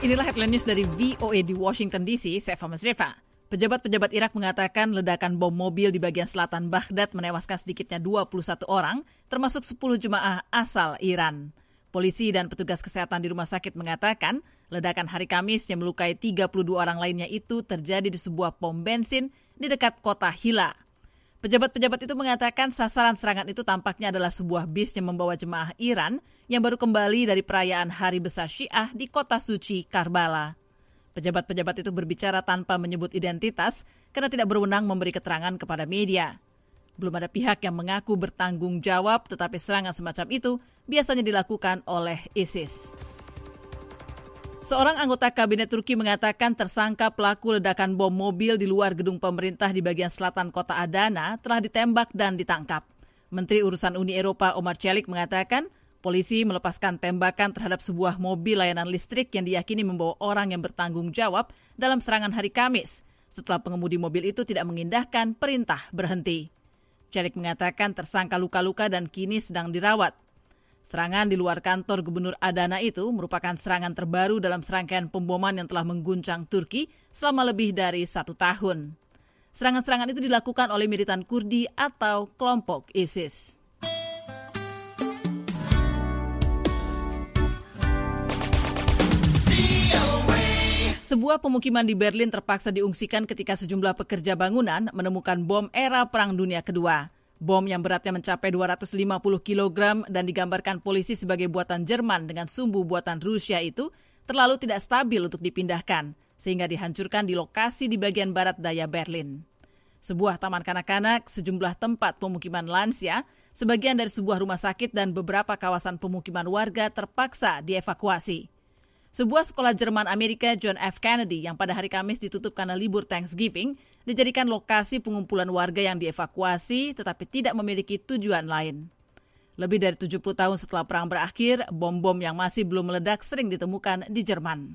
Inilah headline news dari VOA di Washington DC, saya Mas Reva. Pejabat-pejabat Irak mengatakan ledakan bom mobil di bagian selatan Baghdad menewaskan sedikitnya 21 orang, termasuk 10 jemaah asal Iran. Polisi dan petugas kesehatan di rumah sakit mengatakan ledakan hari Kamis yang melukai 32 orang lainnya itu terjadi di sebuah pom bensin di dekat kota Hila. Pejabat-pejabat itu mengatakan sasaran serangan itu tampaknya adalah sebuah bis yang membawa jemaah Iran yang baru kembali dari perayaan Hari Besar Syiah di kota suci Karbala. Pejabat-pejabat itu berbicara tanpa menyebut identitas karena tidak berwenang memberi keterangan kepada media. Belum ada pihak yang mengaku bertanggung jawab, tetapi serangan semacam itu biasanya dilakukan oleh ISIS. Seorang anggota kabinet Turki mengatakan tersangka pelaku ledakan bom mobil di luar gedung pemerintah di bagian selatan kota Adana telah ditembak dan ditangkap. Menteri Urusan Uni Eropa Omar Çelik mengatakan polisi melepaskan tembakan terhadap sebuah mobil layanan listrik yang diyakini membawa orang yang bertanggung jawab dalam serangan hari Kamis setelah pengemudi mobil itu tidak mengindahkan perintah berhenti. Çelik mengatakan tersangka luka-luka dan kini sedang dirawat. Serangan di luar kantor Gubernur Adana itu merupakan serangan terbaru dalam serangkaian pemboman yang telah mengguncang Turki selama lebih dari 1 tahun. Serangan-serangan itu dilakukan oleh militan Kurdi atau kelompok ISIS. Sebuah pemukiman di Berlin terpaksa diungsikan ketika sejumlah pekerja bangunan menemukan bom era Perang Dunia Kedua. Bom yang beratnya mencapai 250 kg dan digambarkan polisi sebagai buatan Jerman dengan sumbu buatan Rusia itu terlalu tidak stabil untuk dipindahkan, sehingga dihancurkan di lokasi di bagian barat daya Berlin. Sebuah taman kanak-kanak, sejumlah tempat pemukiman lansia, sebagian dari sebuah rumah sakit dan beberapa kawasan pemukiman warga terpaksa dievakuasi. Sebuah sekolah Jerman Amerika John F. Kennedy yang pada hari Kamis ditutup karena libur Thanksgiving dijadikan lokasi pengumpulan warga yang dievakuasi tetapi tidak memiliki tujuan lain. Lebih dari 70 tahun setelah perang berakhir, bom-bom yang masih belum meledak sering ditemukan di Jerman.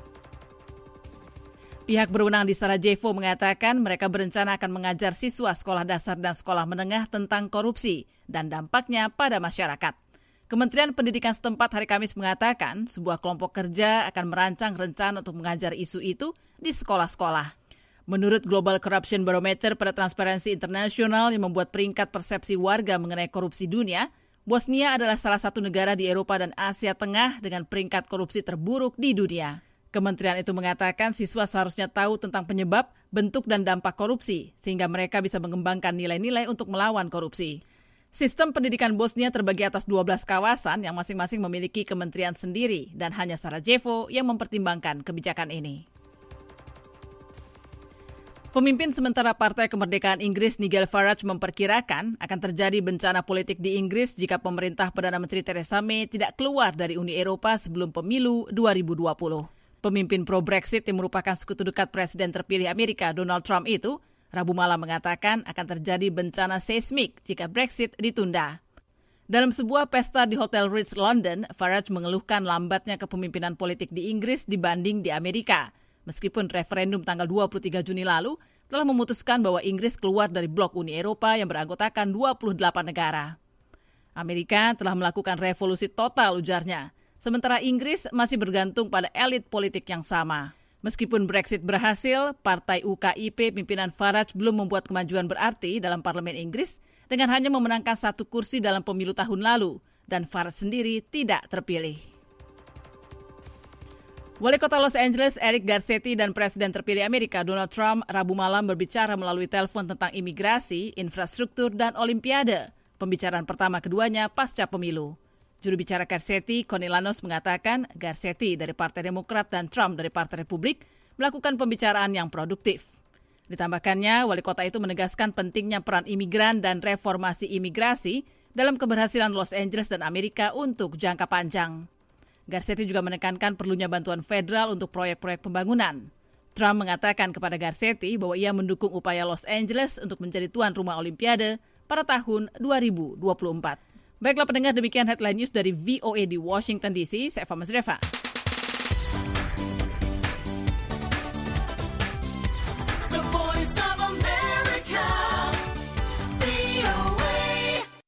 Pihak berwenang di Sarajevo mengatakan mereka berencana akan mengajar siswa sekolah dasar dan sekolah menengah tentang korupsi dan dampaknya pada masyarakat. Kementerian Pendidikan setempat hari Kamis mengatakan sebuah kelompok kerja akan merancang rencana untuk mengajar isu itu di sekolah-sekolah. Menurut Global Corruption Barometer pada Transparency International yang membuat peringkat persepsi warga mengenai korupsi dunia, Bosnia adalah salah satu negara di Eropa dan Asia Tengah dengan peringkat korupsi terburuk di dunia. Kementerian itu mengatakan siswa seharusnya tahu tentang penyebab, bentuk, dan dampak korupsi, sehingga mereka bisa mengembangkan nilai-nilai untuk melawan korupsi. Sistem pendidikan Bosnia terbagi atas 12 kawasan yang masing-masing memiliki kementerian sendiri dan hanya Sarajevo yang mempertimbangkan kebijakan ini. Pemimpin sementara Partai Kemerdekaan Inggris Nigel Farage memperkirakan akan terjadi bencana politik di Inggris jika pemerintah Perdana Menteri Theresa May tidak keluar dari Uni Eropa sebelum pemilu 2020. Pemimpin pro-Brexit yang merupakan sekutu dekat Presiden terpilih Amerika Donald Trump itu Rabu malam mengatakan akan terjadi bencana seismik jika Brexit ditunda. Dalam sebuah pesta di Hotel Ritz London, Farage mengeluhkan lambatnya kepemimpinan politik di Inggris dibanding di Amerika. Meskipun referendum tanggal 23 Juni lalu telah memutuskan bahwa Inggris keluar dari blok Uni Eropa yang beranggotakan 28 negara. Amerika telah melakukan revolusi total, ujarnya. Sementara Inggris masih bergantung pada elit politik yang sama. Meskipun Brexit berhasil, Partai UKIP pimpinan Farage belum membuat kemajuan berarti dalam parlemen Inggris dengan hanya memenangkan 1 kursi dalam pemilu tahun lalu dan Farage sendiri tidak terpilih. Wali Kota Los Angeles Eric Garcetti dan Presiden terpilih Amerika Donald Trump Rabu malam berbicara melalui telepon tentang imigrasi, infrastruktur, dan Olimpiade. Pembicaraan pertama keduanya pasca pemilu. Juru bicara Garcetti, Connie Lanos, mengatakan Garcetti dari Partai Demokrat dan Trump dari Partai Republik melakukan pembicaraan yang produktif. Ditambahkannya, wali kota itu menegaskan pentingnya peran imigran dan reformasi imigrasi dalam keberhasilan Los Angeles dan Amerika untuk jangka panjang. Garcetti juga menekankan perlunya bantuan federal untuk proyek-proyek pembangunan. Trump mengatakan kepada Garcetti bahwa ia mendukung upaya Los Angeles untuk menjadi tuan rumah Olimpiade pada tahun 2024. Baiklah pendengar, demikian headline news dari VOA di Washington DC. Saya Mas Reva.